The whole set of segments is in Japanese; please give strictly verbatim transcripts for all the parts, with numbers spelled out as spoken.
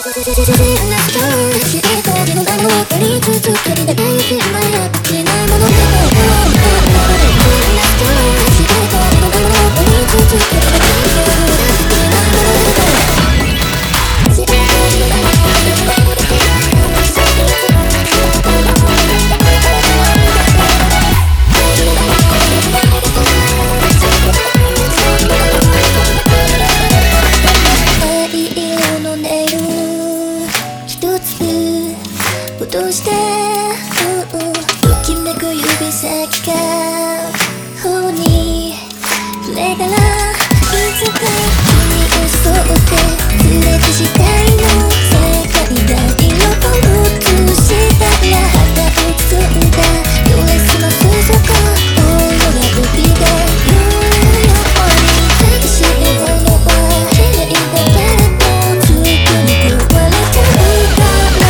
落としてときめく指先が頬に触れたらいつか君を襲って連れてしたいの世界が色を映したら肌を包んだドレスの裾がオーロラ帯が夜ように激しいものは綺麗だからとずっとに壊れちゃうから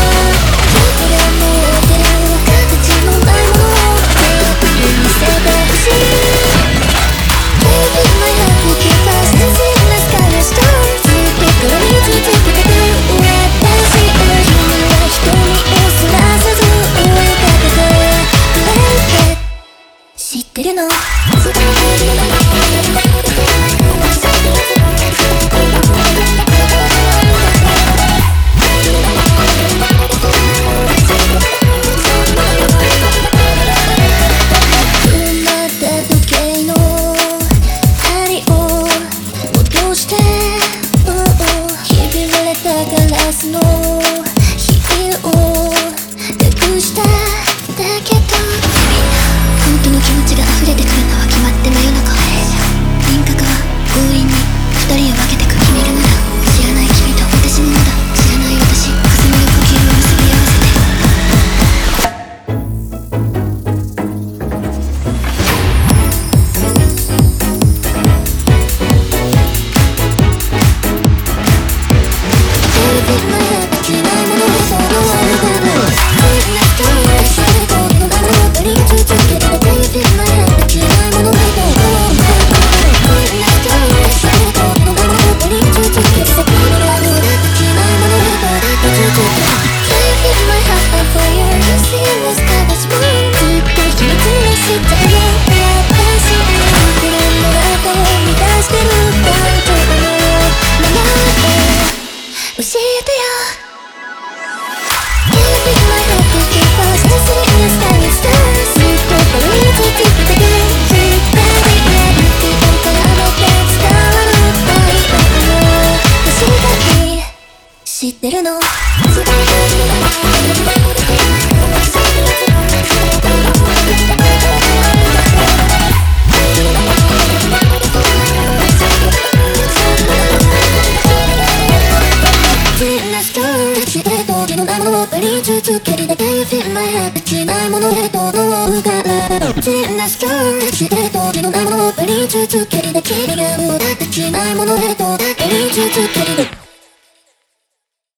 知ってるのガラスのヒールを託しただけど本当の気持ちが溢れてくるのは決まって真夜中輪郭は強引に二人を分けてく君がまだ知らない君と私もまだ知らない私重なる呼吸を結び合わせて教えてよ知ってるの続けるだけ You feel my heart できないものへと脳が全なストーリーして時のなものを振り続けるだけ君がもうできないものへと振り続ける